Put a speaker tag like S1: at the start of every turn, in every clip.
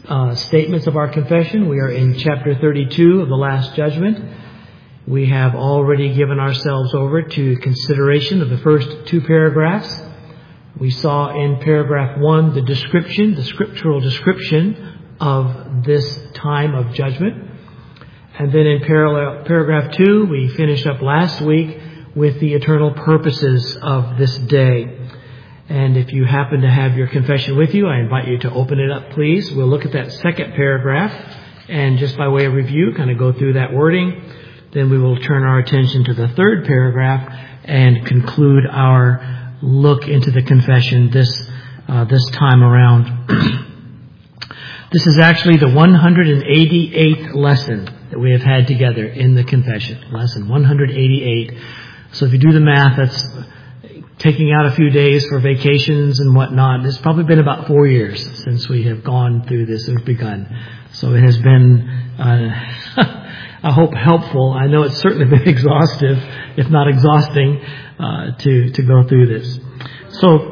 S1: statements of our confession. We are in chapter 32 of the Last Judgment. We have already given ourselves over to consideration of the first two paragraphs. We saw in paragraph 1 the scriptural description of this time of judgment. And then in paragraph 2, we finished up last week with the eternal purposes of this day. And if you happen to have your confession with you, I invite you to open it up, please. We'll look at that second paragraph and just by way of review, kind of go through that wording. Then we will turn our attention to the third paragraph and conclude our look into the confession this time around. This is actually the 188th lesson that we have had together in the confession. Lesson 188. So if you do the math, that's taking out a few days for vacations and whatnot. It's probably been about 4 years since we have gone through this and begun. So it has been, I hope, helpful. I know it's certainly been exhaustive, if not exhausting, to go through this. So,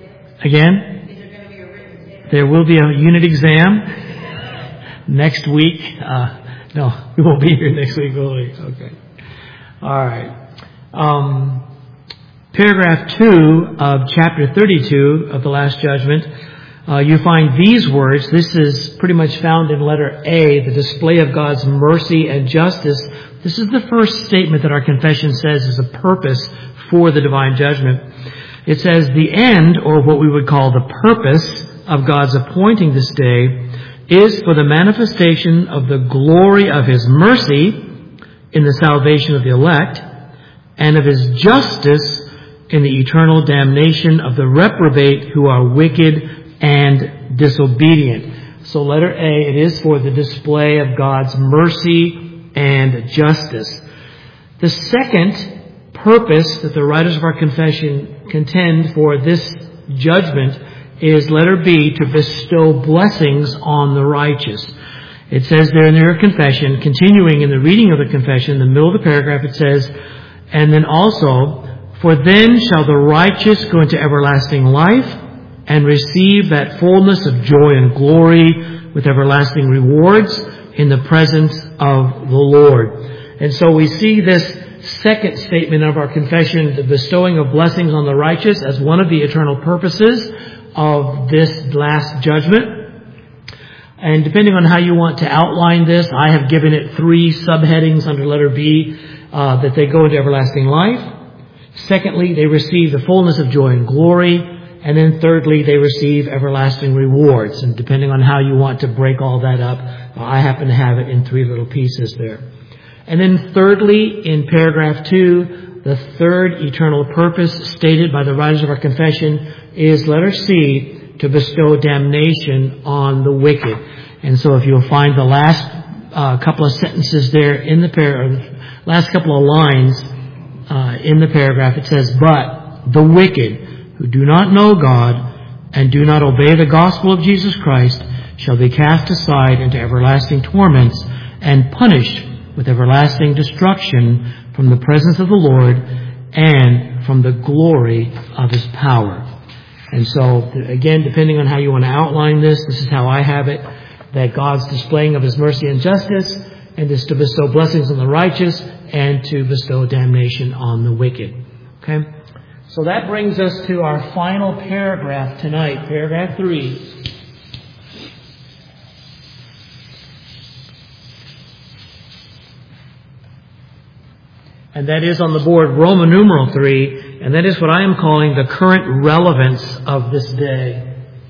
S1: again, there will be a unit exam next week. No, we won't be here next week, will we? Okay. All right. Paragraph 2 of chapter 32 of the Last Judgment, you find these words. This is pretty much found in letter A, the display of God's mercy and justice. This is the first statement that our confession says is a purpose for the divine judgment. It says the end, or what we would call the purpose of God's appointing this day, is for the manifestation of the glory of His mercy in the salvation of the elect, and of His justice in the eternal damnation of the reprobate who are wicked and disobedient. So letter A, it is for the display of God's mercy and justice. The second purpose that the writers of our confession contend for this judgment is letter B, to bestow blessings on the righteous. It says there in their confession, continuing in the reading of the confession, in the middle of the paragraph it says, and then also, for then shall the righteous go into everlasting life and receive that fullness of joy and glory with everlasting rewards in the presence of the Lord. And so we see this second statement of our confession, the bestowing of blessings on the righteous, as one of the eternal purposes of this last judgment. And depending on how you want to outline this, I have given it 3 subheadings under letter B, that they go into everlasting life. Secondly, they receive the fullness of joy and glory. And then thirdly, they receive everlasting rewards. And depending on how you want to break all that up, I happen to have it in 3 little pieces there. And then thirdly, in paragraph 2, the third eternal purpose stated by the writers of our confession is letter C, to bestow damnation on the wicked. And so if you'll find the last couple of sentences there in the last couple of lines in the paragraph, it says, but the wicked who do not know God and do not obey the gospel of Jesus Christ shall be cast aside into everlasting torments and punished with everlasting destruction from the presence of the Lord and from the glory of His power. And so, again, depending on how you want to outline this, this is how I have it, that God's displaying of His mercy and justice, and is to bestow blessings on the righteous, and to bestow damnation on the wicked. Okay? So that brings us to our final paragraph tonight, paragraph 3. And that is on the board Roman numeral 3, and that is what I am calling the current relevance of this day.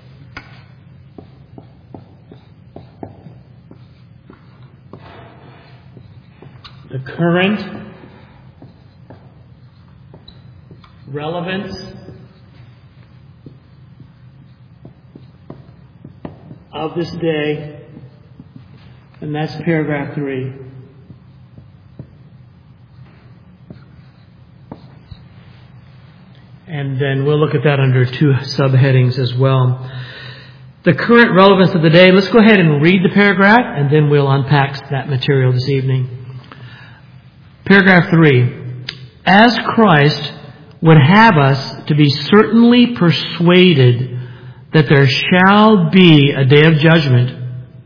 S1: The current relevance of this day, and that's paragraph 3. And then we'll look at that under 2 subheadings as well. The current relevance of the day. Let's go ahead and read the paragraph, and then we'll unpack that material this evening. Paragraph 3. As Christ would have us to be certainly persuaded that there shall be a day of judgment,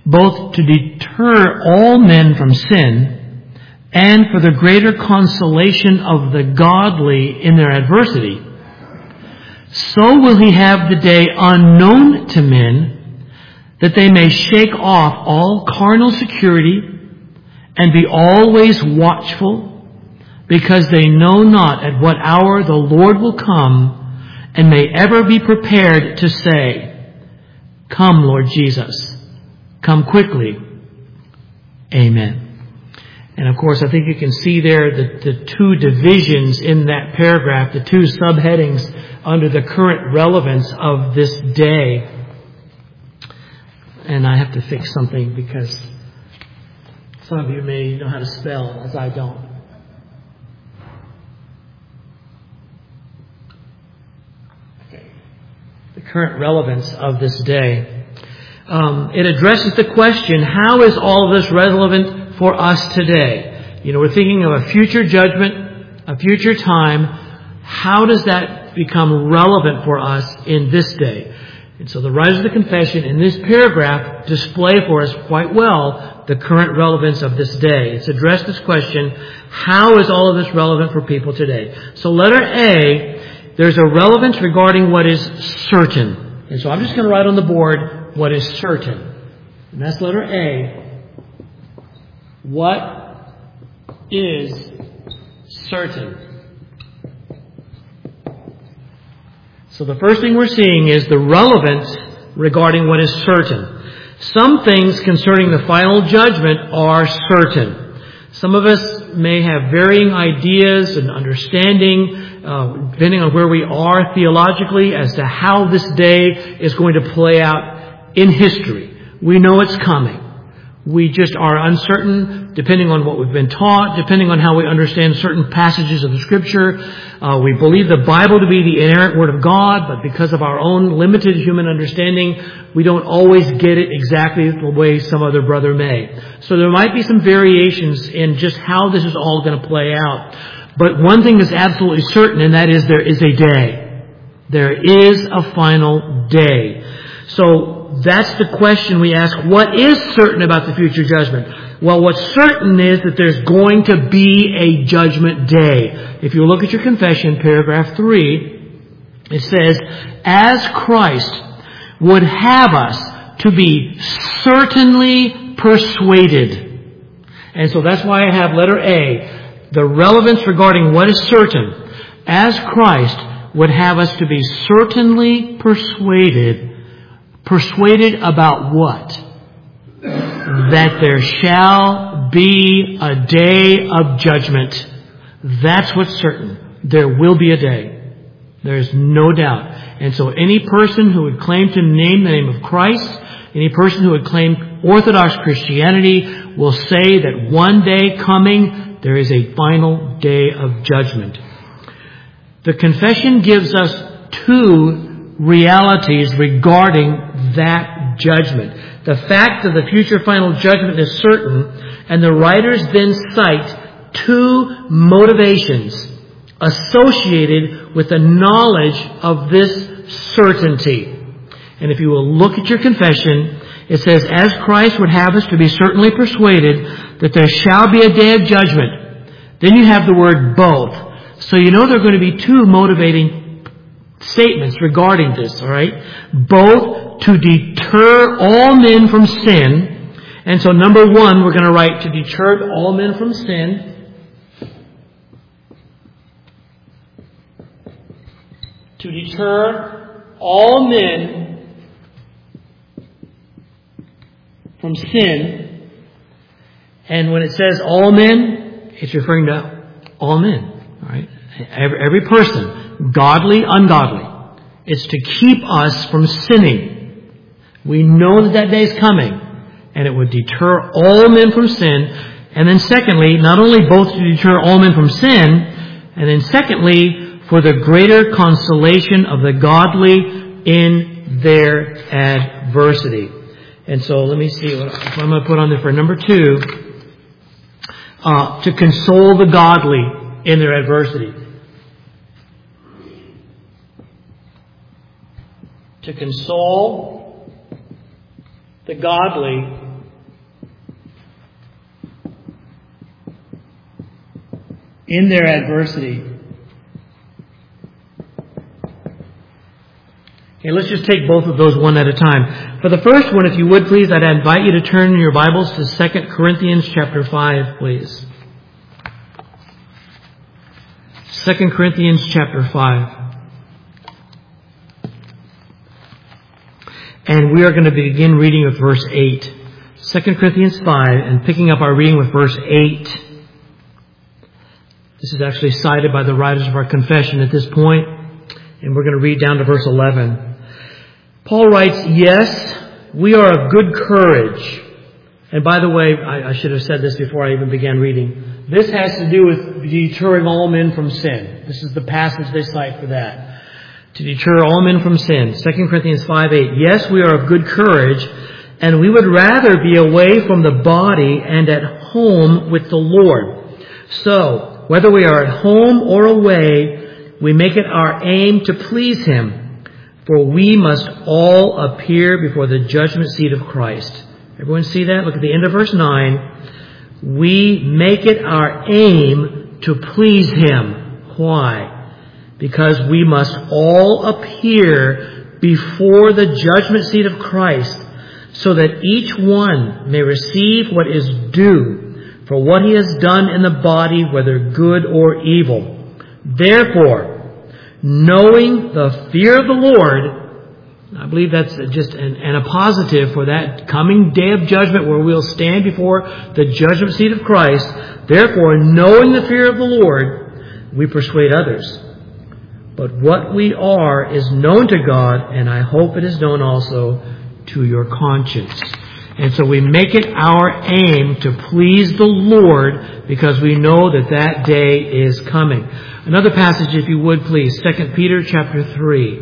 S1: both to deter all men from sin and for the greater consolation of the godly in their adversity. So will he have the day unknown to men, that they may shake off all carnal security and be always watchful, because they know not at what hour the Lord will come, and may ever be prepared to say, Come, Lord Jesus, come quickly. Amen. And of course, I think you can see there the two divisions in that paragraph, the two subheadings under the current relevance of this day. And I have to fix something because some of you may know how to spell, as I don't. The current relevance of this day. It addresses the question, how is all of this relevant for us today? We're thinking of a future judgment, a future time. How does that become relevant for us in this day? And so the writers of the confession in this paragraph display for us quite well the current relevance of this day. It's addressed this question, how is all of this relevant for people today? So letter A, there's a relevance regarding what is certain. And so I'm just going to write on the board what is certain. And that's letter A. What is certain? So the first thing we're seeing is the relevance regarding what is certain. Some things concerning the final judgment are certain. Some of us may have varying ideas and understanding, depending on where we are theologically, as to how this day is going to play out in history. We know it's coming. We just are uncertain, depending on what we've been taught, depending on how we understand certain passages of the Scripture. We believe the Bible to be the inerrant Word of God, but because of our own limited human understanding, we don't always get it exactly the way some other brother may. So there might be some variations in just how this is all going to play out. But one thing is absolutely certain, and that is there is a day. There is a final day. So that's the question we ask. What is certain about the future judgment? Well, what's certain is that there's going to be a judgment day. If you look at your confession, paragraph 3, it says, as Christ would have us to be certainly persuaded. And so that's why I have letter A, the relevance regarding what is certain. As Christ would have us to be certainly persuaded. Persuaded about what? That there shall be a day of judgment. That's what's certain. There will be a day. There's no doubt. And so any person who would claim to name the name of Christ, any person who would claim Orthodox Christianity will say that one day coming, there is a final day of judgment. The confession gives us two realities regarding that judgment. The fact of the future final judgment is certain, and the writers then cite two motivations associated with the knowledge of this certainty. And if you will look at your confession, it says, as Christ would have us to be certainly persuaded that there shall be a day of judgment. Then you have the word both. So you know there are going to be two motivating statements regarding this, all right? Both to deter all men from sin. And so number one, we're going to write to deter all men from sin. To deter all men from sin. And when it says all men, it's referring to all men, all right? Every person, godly, ungodly. It's to keep us from sinning. We know that day is coming, and it would deter all men from sin. And then secondly, not only both to deter all men from sin, and then secondly, for the greater consolation of the godly in their adversity. And so let me see what I'm going to put on there for number 2. To console the godly in their adversity. To console the godly in their adversity. Okay, let's just take both of those one at a time. For the first one, if you would please, I'd invite you to turn in your Bibles to 2 Corinthians chapter 5, please. 2 Corinthians chapter 5. And we are going to begin reading with verse 8. 2 Corinthians 5, and picking up our reading with verse 8. This is actually cited by the writers of our confession at this point, and we're going to read down to verse 11. Paul writes, "Yes, we are of good courage." And by the way, I should have said this before I even began reading. This has to do with deterring all men from sin. This is the passage they cite for that. To deter all men from sin. 2 Corinthians 5:8. "Yes, we are of good courage, and we would rather be away from the body and at home with the Lord. So, whether we are at home or away, we make it our aim to please Him. For we must all appear before the judgment seat of Christ." Everyone see that? Look at the end of verse 9. We make it our aim to please Him. Why? Because we must all appear before the judgment seat of Christ, so that each one may receive what is due for what he has done in the body, whether good or evil. Therefore, knowing the fear of the Lord, I believe that's just a positive for that coming day of judgment where we'll stand before the judgment seat of Christ. Therefore, knowing the fear of the Lord, we persuade others. But what we are is known to God, and I hope it is known also to your conscience. And so we make it our aim to please the Lord because we know that that day is coming. Another passage, if you would please, 2 Peter chapter 3.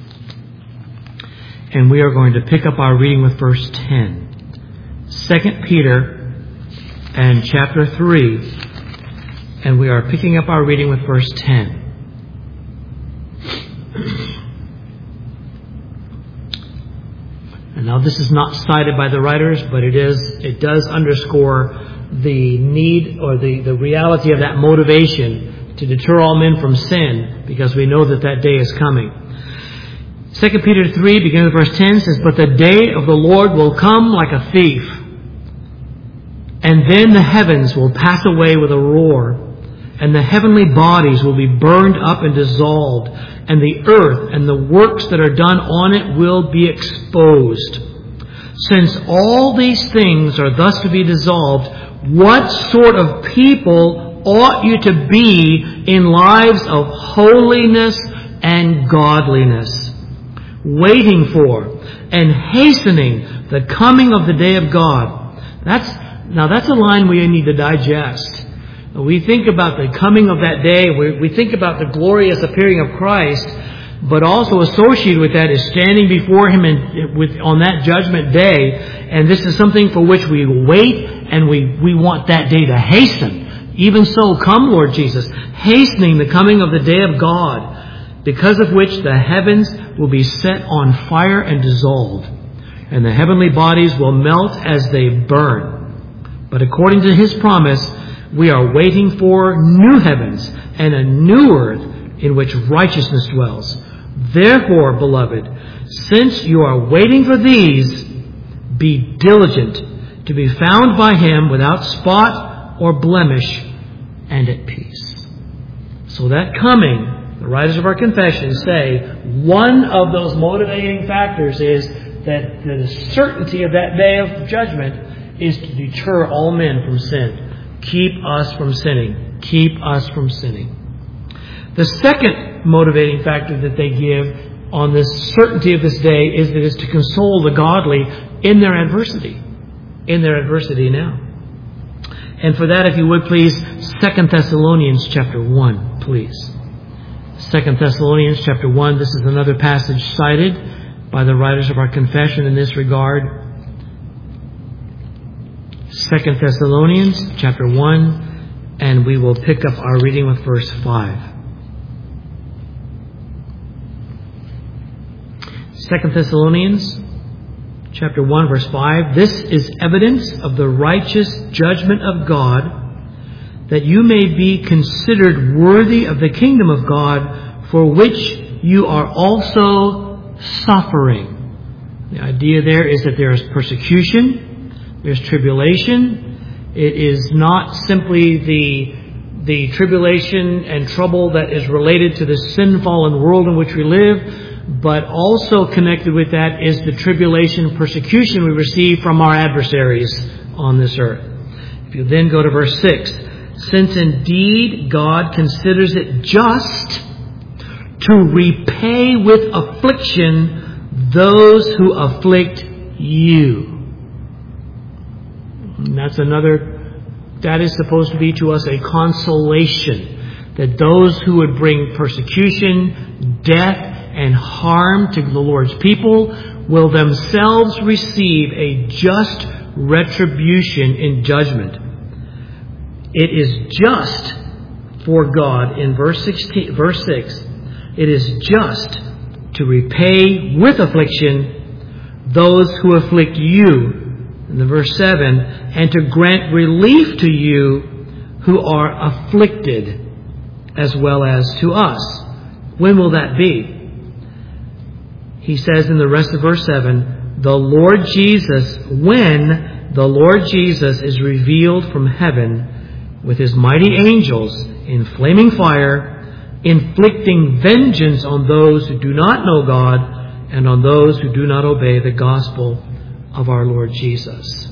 S1: And we are going to pick up our reading with verse 10. 2 Peter and chapter 3. And we are picking up our reading with verse 10. And now this is not cited by the writers, but it does underscore the need or the reality of that motivation to deter all men from sin, because we know that that day is coming. 2 Peter 3, beginning with verse 10, says, "But the day of the Lord will come like a thief, and then the heavens will pass away with a roar, and the heavenly bodies will be burned up and dissolved, and the earth and the works that are done on it will be exposed. Since all these things are thus to be dissolved, what sort of people ought you to be in lives of holiness and godliness, waiting for and hastening the coming of the day of God?" That's a line we need to digest. We think about the coming of that day. We think about the glorious appearing of Christ, but also associated with that is standing before Him on that judgment day. And this is something for which we wait, and we want that day to hasten. Even so, come, Lord Jesus, hastening the coming of the day of God, because of which the heavens will be set on fire and dissolved, and the heavenly bodies will melt as they burn. But according to His promise, we are waiting for new heavens and a new earth in which righteousness dwells. Therefore, beloved, since you are waiting for these, be diligent to be found by Him without spot or blemish and at peace. So that coming, the writers of our confession say, one of those motivating factors is that the certainty of that day of judgment is to deter all men from sin. Keep us from sinning. Keep us from sinning. The second motivating factor that they give on this certainty of this day is that it's to console the godly in their adversity. In their adversity now. And for that, if you would please, 2 Thessalonians chapter 1, please. 2 Thessalonians chapter 1, this is another passage cited by the writers of our confession in this regard. 2 Thessalonians chapter 1, and we will pick up our reading with verse 5. 2 Thessalonians chapter 1, verse 5. "This is evidence of the righteous judgment of God, that you may be considered worthy of the kingdom of God, for which you are also suffering. The idea there is that there is persecution, there's tribulation. It is not simply the tribulation and trouble that is related to the sin-fallen world in which we live, but also connected with that is the tribulation and persecution we receive from our adversaries on this earth. If you then go to verse 6, since indeed God considers it just to repay with affliction those who afflict you. And that is supposed to be to us a consolation, that those who would bring persecution, death, and harm to the Lord's people will themselves receive a just retribution in judgment. It is just for God, in verse 6, it is just to repay with affliction those who afflict you, in the verse 7, and to grant relief to you who are afflicted, as well as to us. When will that be? He says in the rest of verse 7, when the Lord Jesus is revealed from heaven with his mighty angels in flaming fire, inflicting vengeance on those who do not know God and on those who do not obey the gospel of our Lord Jesus.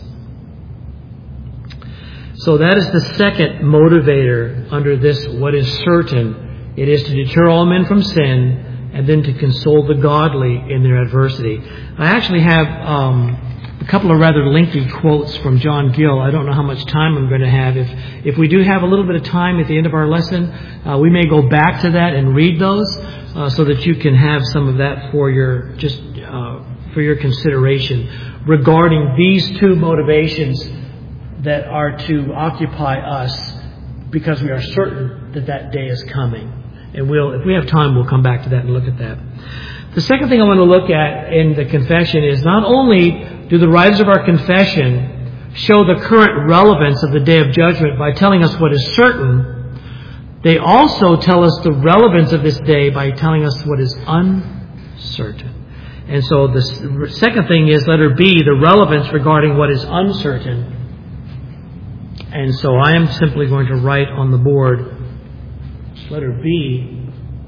S1: So that is the second motivator under this, what is certain. It is to deter all men from sin and then to console the godly in their adversity. I actually have a couple of rather lengthy quotes from John Gill. I don't know how much time I'm going to have. If we do have a little bit of time at the end of our lesson, we may go back to that and read those so that you can have some of that for your consideration regarding these two motivations that are to occupy us, because we are certain that that day is coming. And if we have time, we'll come back to that and look at that. The second thing I want to look at in the confession is not only do the writers of our confession show the current relevance of the day of judgment by telling us what is certain, they also tell us the relevance of this day by telling us what is uncertain. And so the second thing is, letter B, the relevance regarding what is uncertain. And so I am simply going to write on the board, letter B,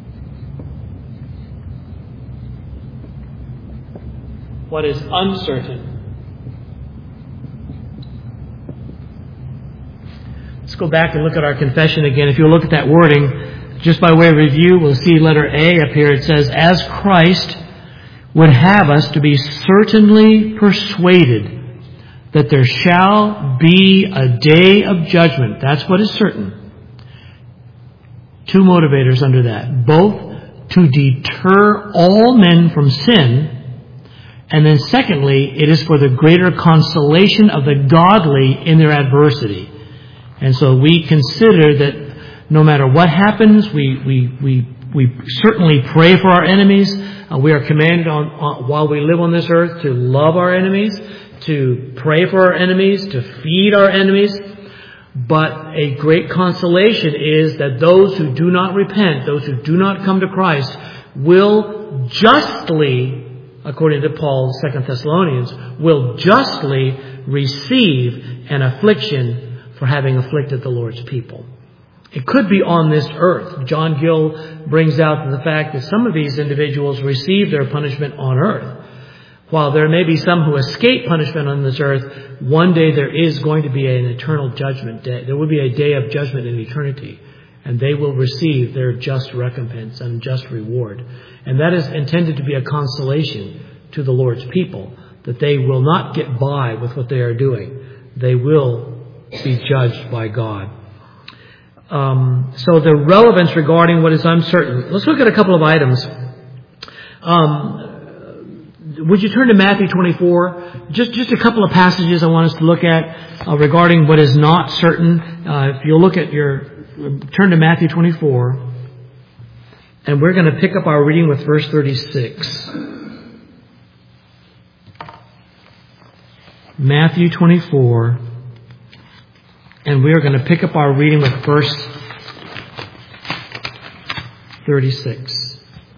S1: what is uncertain. Let's go back and look at our confession again. If you look at that wording, just by way of review, we'll see letter A up here. It says, as Christ would have us to be certainly persuaded that there shall be a day of judgment. That's what is certain. Two motivators under that. Both to deter all men from sin, and then secondly, it is for the greater consolation of the godly in their adversity. And so we consider that no matter what happens, we certainly pray for our enemies. We are commanded while we live on this earth to love our enemies, to pray for our enemies, to feed our enemies. But a great consolation is that those who do not repent, those who do not come to Christ, will justly, according to Paul, 2 Thessalonians, will justly receive an affliction for having afflicted the Lord's people. It could be on this earth. John Gill brings out the fact that some of these individuals receive their punishment on earth. While there may be some who escape punishment on this earth, one day there is going to be an eternal judgment day. There will be a day of judgment in eternity, and they will receive their just recompense and just reward. And that is intended to be a consolation to the Lord's people, that they will not get by with what they are doing. They will be judged by God. So the relevance regarding what is uncertain. Let's look at a couple of items. Would you turn to Matthew 24? Just a couple of passages I want us to look at regarding what is not certain. If you'll turn to Matthew 24, and we're going to pick up our reading with verse 36. Matthew 24 And we are going to pick up our reading with verse 36.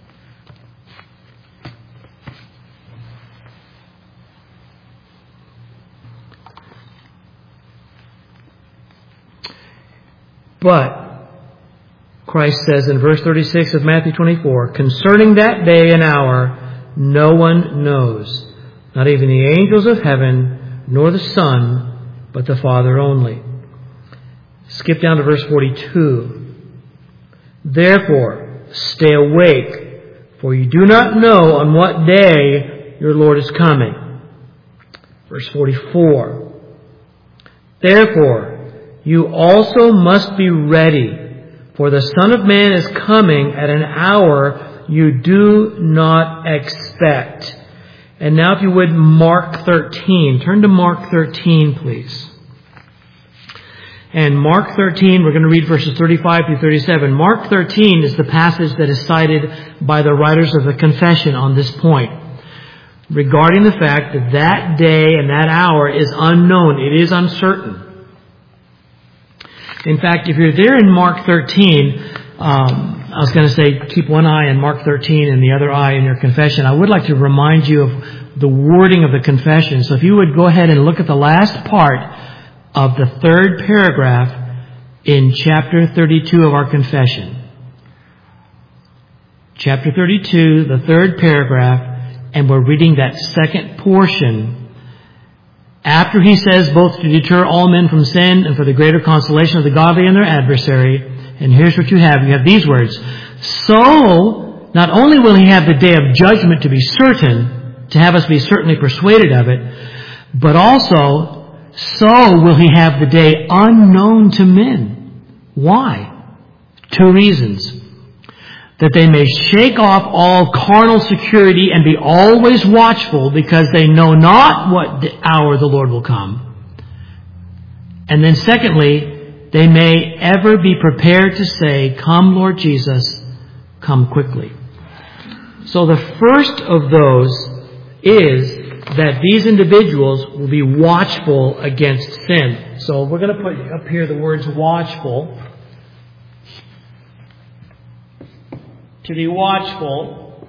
S1: But Christ says in verse 36 of Matthew 24, concerning that day and hour, no one knows, not even the angels of heaven, nor the Son, but the Father only. Skip down to verse 42. Therefore, stay awake, for you do not know on what day your Lord is coming. Verse 44. Therefore, you also must be ready, for the Son of Man is coming at an hour you do not expect. And now if you would, Mark 13. Turn to Mark 13, please. And Mark 13, we're going to read verses 35 through 37. Mark 13 is the passage that is cited by the writers of the confession on this point, regarding the fact that that day and that hour is unknown. It is uncertain. In fact, if you're there in Mark 13, I was going to say keep one eye on Mark 13 and the other eye in your confession. I would like to remind you of the wording of the confession. So if you would go ahead and look at the last part of the third paragraph in chapter 32 of our confession. Chapter 32, the third paragraph, and we're reading that second portion. After he says both to deter all men from sin and for the greater consolation of the godly and their adversary. And here's what you have. You have these words. So, not only will he have the day of judgment to be certain, to have us be certainly persuaded of it, but also, so will he have the day unknown to men. Why? Two reasons. That they may shake off all carnal security and be always watchful, because they know not what hour the Lord will come. And then secondly, they may ever be prepared to say, come Lord Jesus, come quickly. So the first of those is that these individuals will be watchful against sin. So we're going to put up here the words watchful. To be watchful.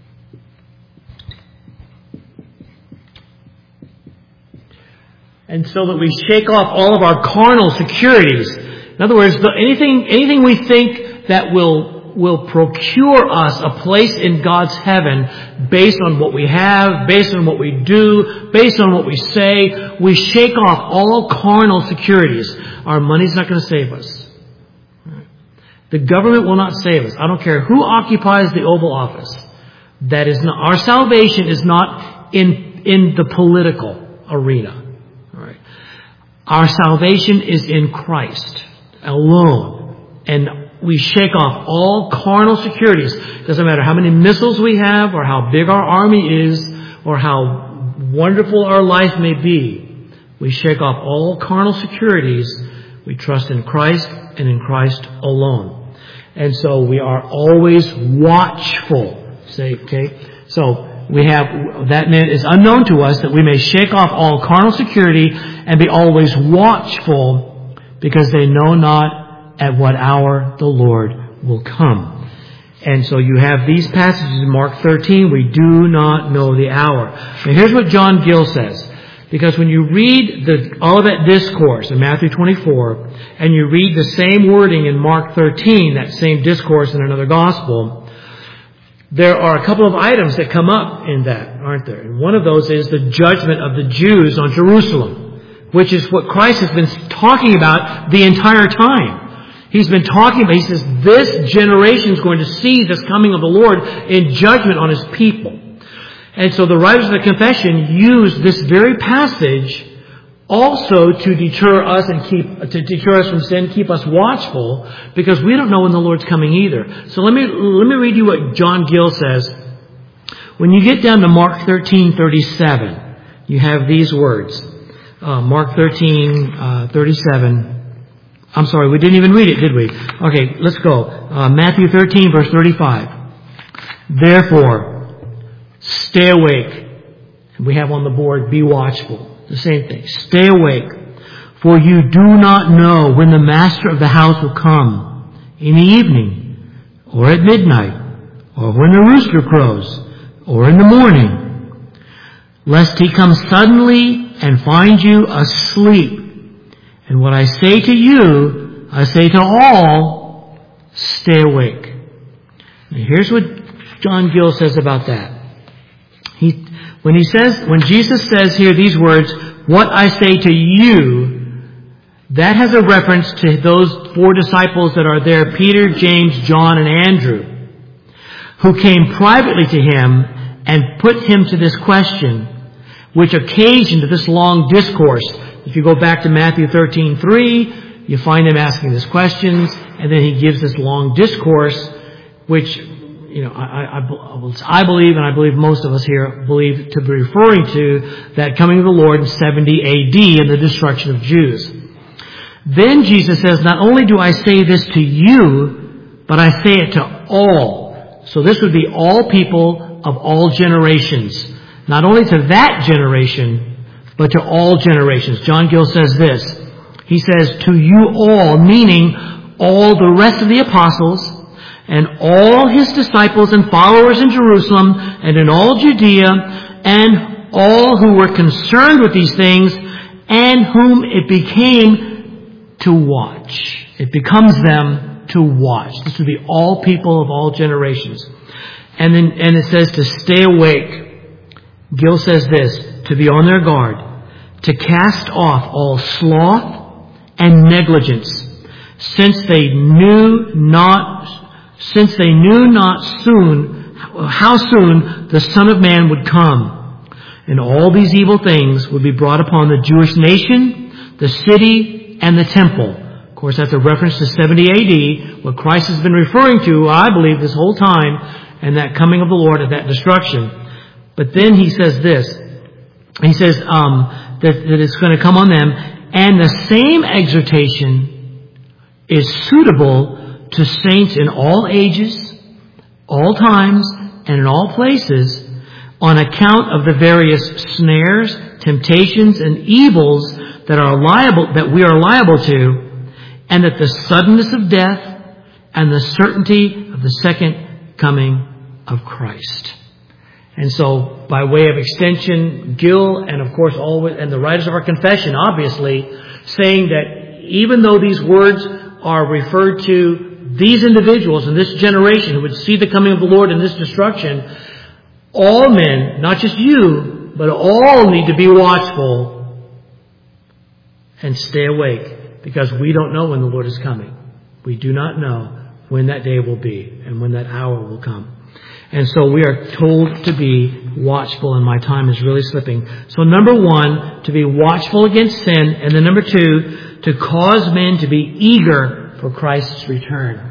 S1: And so that we shake off all of our carnal securities. In other words, anything we think that will procure us a place in God's heaven based on what we have, based on what we do, based on what we say, we shake off all carnal securities. Our money's not going to save us. The government will not save us. I don't care who occupies the Oval Office. That is not, our salvation is not in the political arena. All right. Our salvation is in Christ alone. And we shake off all carnal securities. Doesn't matter how many missiles we have, or how big our army is, or how wonderful our life may be. We shake off all carnal securities. We trust in Christ and in Christ alone. And so we are always watchful. Say, okay? So we have, that is unknown to us, that we may shake off all carnal security and be always watchful, because they know not at what hour the Lord will come. And so you have these passages in Mark 13. We do not know the hour. Now here's what John Gill says. Because when you read the Olivet Discourse in Matthew 24, and you read the same wording in Mark 13, that same discourse in another gospel, there are a couple of items that come up in that, aren't there? And one of those is the judgment of the Jews on Jerusalem, which is what Christ has been talking about the entire time. He's been talking about, he says, this generation is going to see this coming of the Lord in judgment on his people. And so the writers of the confession use this very passage also to deter us and deter us from sin, keep us watchful, because we don't know when the Lord's coming either. So let me read you what John Gill says. When you get down to Mark 13:37, you have these words. Mark 13:37. I'm sorry, we didn't even read it, did we? Okay, let's go. Matthew 13, verse 35. Therefore, stay awake. And we have on the board, be watchful. The same thing. Stay awake. For you do not know when the master of the house will come, in the evening, or at midnight, or when the rooster crows, or in the morning, lest he come suddenly and find you asleep. And what I say to you, I say to all, stay awake. Now here's what John Gill says about that. When Jesus says here these words, what I say to you, that has a reference to those 4 disciples that are there, Peter, James, John, and Andrew, who came privately to him and put him to this question, which occasioned this long discourse. If you go back to Matthew 13:3, you find him asking these questions, and then he gives this long discourse, which, I believe, and I believe most of us here believe to be referring to that coming of the Lord in 70 AD and the destruction of Jews. Then Jesus says, not only do I say this to you, but I say it to all. So this would be all people of all generations. Not only to that generation, but to all generations. John Gill says this. He says, to you all, meaning all the rest of the apostles, and all his disciples and followers in Jerusalem, and in all Judea, and all who were concerned with these things, and whom it became to watch. It becomes them to watch. This would be all people of all generations. And it says to stay awake. Gill says this, to be on their guard, to cast off all sloth and negligence, since they knew not how soon the Son of Man would come. And all these evil things would be brought upon the Jewish nation, the city, and the temple. Of course, that's a reference to 70 AD, what Christ has been referring to, I believe, this whole time, and that coming of the Lord at that destruction. But then he says this. He says that it's going to come on them, and the same exhortation is suitable to saints in all ages, all times, and in all places, on account of the various snares, temptations, and evils that we are liable to, and that the suddenness of death and the certainty of the second coming of Christ. And so, by way of extension, Gill and of course and the writers of our confession, obviously, saying that even though these words are referred to these individuals in this generation who would see the coming of the Lord in this destruction, all men, not just you, but all need to be watchful and stay awake, because we don't know when the Lord is coming. We do not know when that day will be and when that hour will come. And so we are told to be watchful, and my time is really slipping. So number 1, to be watchful against sin, and then number 2, to cause men to be eager for Christ's return.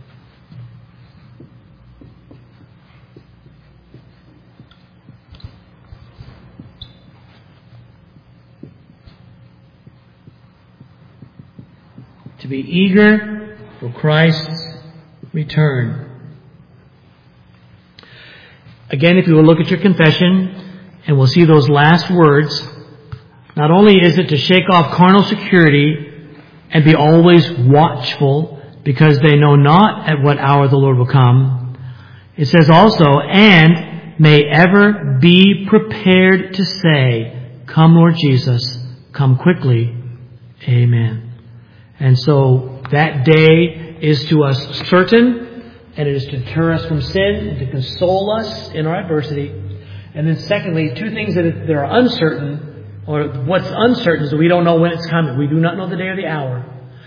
S1: To be eager for Christ's return. Again, if you will look at your confession, and we'll see those last words, not only is it to shake off carnal security and be always watchful, because they know not at what hour the Lord will come, it says also, and may ever be prepared to say, come Lord Jesus, come quickly. Amen. And so that day is to us certain, and it is to deter us from sin and to console us in our adversity. And then secondly, 2 things that are uncertain, or what's uncertain is that we don't know when it's coming. We do not know the day or the hour.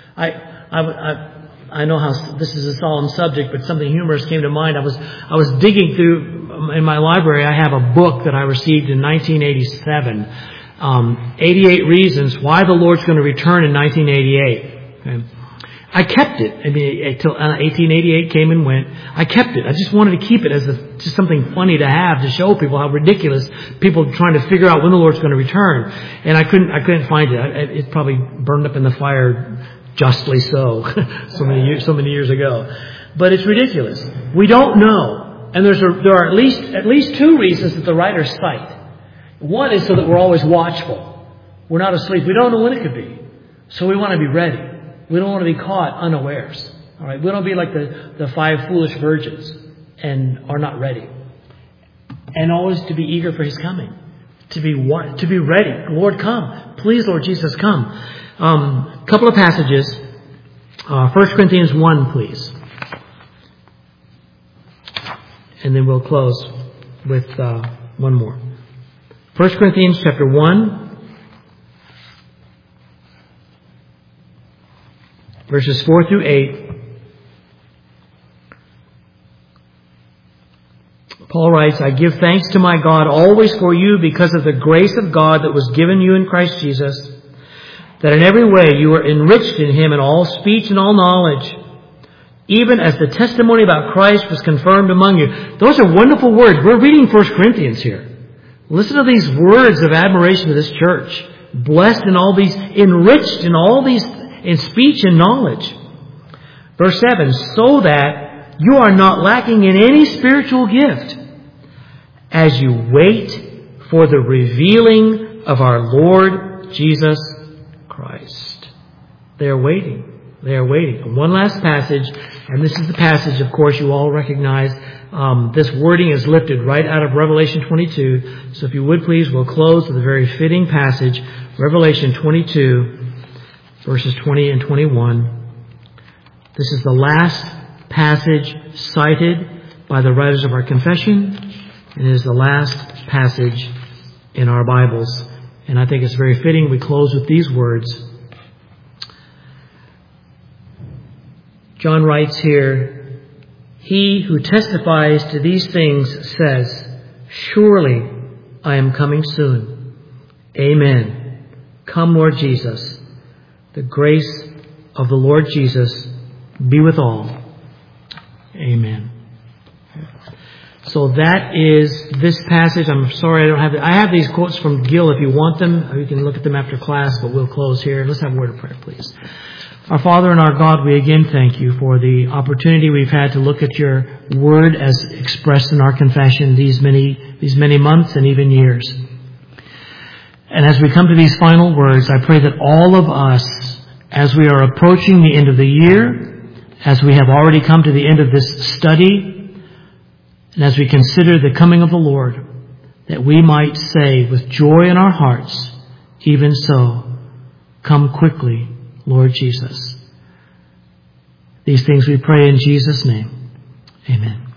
S1: I know how this is a solemn subject, but something humorous came to mind. I was digging through in my library. I have a book that I received in 1987, 88 Reasons Why the Lord's Going to Return in 1988. Okay. I kept it. Until 1888 came and went. I kept it. I just wanted to keep it as just something funny to have, to show people how ridiculous people trying to figure out when the Lord's going to return. And I couldn't find it. It probably burned up in the fire, justly so, so many years ago. But it's ridiculous. We don't know, and there are at least 2 reasons that the writers cite. One is so that we're always watchful. We're not asleep. We don't know when it could be. So we want to be ready. We don't want to be caught unawares. All right. We don't be like the 5 foolish virgins and are not ready. And always to be eager for His coming. To be ready. Lord, come. Please, Lord Jesus, come. A couple of passages. 1 Corinthians 1, please. And then we'll close with one more. 1 Corinthians chapter 1, verses 4 through 8. Paul writes, I give thanks to my God always for you because of the grace of God that was given you in Christ Jesus, that in every way you are enriched in Him in all speech and all knowledge, even as the testimony about Christ was confirmed among you. Those are wonderful words. We're reading 1 Corinthians here. Listen to these words of admiration to this church. Blessed in all these, enriched in all these, in speech and knowledge. Verse 7, so that you are not lacking in any spiritual gift as you wait for the revealing of our Lord Jesus Christ. They are waiting. They are waiting. And one last passage, and this is the passage, of course, you all recognize. This wording is lifted right out of Revelation 22. So if you would please, we'll close with a very fitting passage. Revelation 22, verses 20 and 21. This is the last passage cited by the writers of our confession. And it is the last passage in our Bibles. And I think it's very fitting we close with these words. John writes here, He who testifies to these things says, surely I am coming soon. Amen. Come, Lord Jesus. The grace of the Lord Jesus be with all. Amen. So that is this passage. I'm sorry I don't have it. I have these quotes from Gill if you want them. You can look at them after class, but we'll close here. Let's have a word of prayer, please. Our Father and our God, we again thank you for the opportunity we've had to look at your word as expressed in our confession these many months and even years. And as we come to these final words, I pray that all of us, as we are approaching the end of the year, as we have already come to the end of this study, and as we consider the coming of the Lord, that we might say with joy in our hearts, even so, come quickly, Lord Jesus. These things we pray in Jesus' name. Amen.